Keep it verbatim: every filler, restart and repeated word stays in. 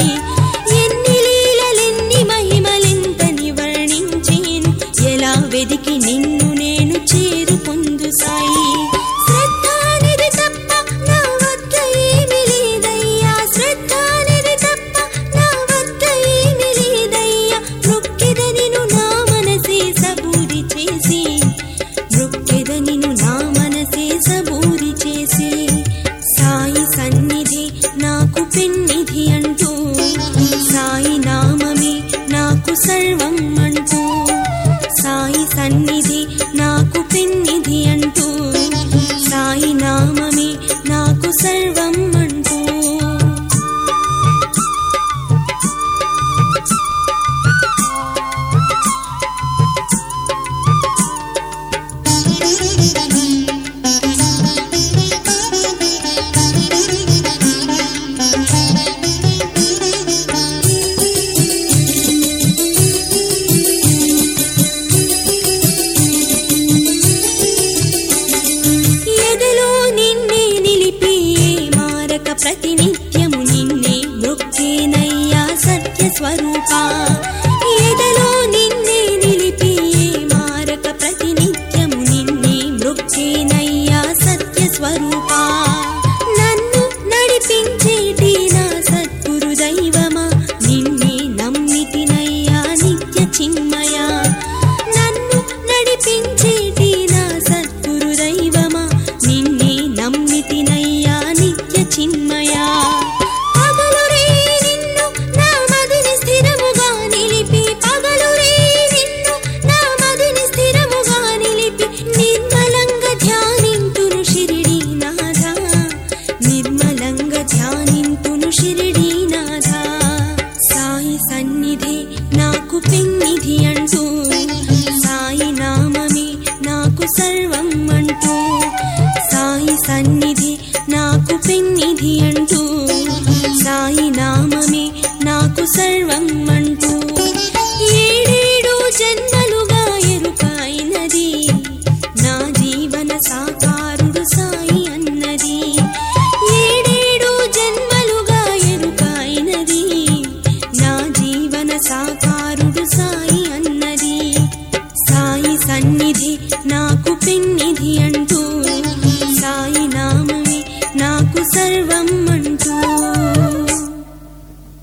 ఎన్ని లీలలెన్ని మహిమలెంతని వర్ణించేను ఎలా వెదికి నిన్ను నేను చేరుకొందు సాయి శ్రద్ధనిది తప్ప నా వద్ద ఏమీ లేదయ్యా శ్రద్ధనిది తప్ప నా వద్ద ఏమీ లేదయ్యా మృక్కెద నిన్ను నా మనసే సబూరి చేసి మృక్కెద నిన్ను నా మనసే సబూరి చేసి సాయి సన్నిధి నాకు పెన్నిధి అంటూ సాయి నామమే నాకు సర్వం అంటూ సాయి సన్నిధి నాకు పెన్నిధి అంటూ సాయి నామమే నాకు సర్వం అంటూ ప్రతినిత్యము నిన్నే మృక్కేనయ్యా సత్య స్వరూపా ఎదలో నిన్నే నిలిపి మారక ప్రతినిత్యము నిన్నే మృక్కేనయ్యా సత్య స్వరూపా నన్ను నడిపించేటి నా సద్గురు దైవమా నిన్నే నమ్మితినయ్యా నిత్య చిన్మయా నన్ను నడిపించేటి నా సద్గురు దైవమా నిన్నే నమ్మితినయ్యా చిన్మయా పగలు రే నిన్ను నా మదిని స్థిరముగా నిలిపి పగలు రే నిన్ను నా మదిని స్థిరముగా నిలిపి నిర్మలంగా ధ్యానింతును షిరిడి నాథా నిర్మలంగా ధ్యానింతును షిరిడి నాథా సాయి సన్నిధి నాకు పెన్నిధి అంటూ సాయి నామమే నాకు సర్వం అంటూ సాయి సన్నిధి నాకు పెన్నిధి అంటూ సాయి నామమే నాకు సర్వం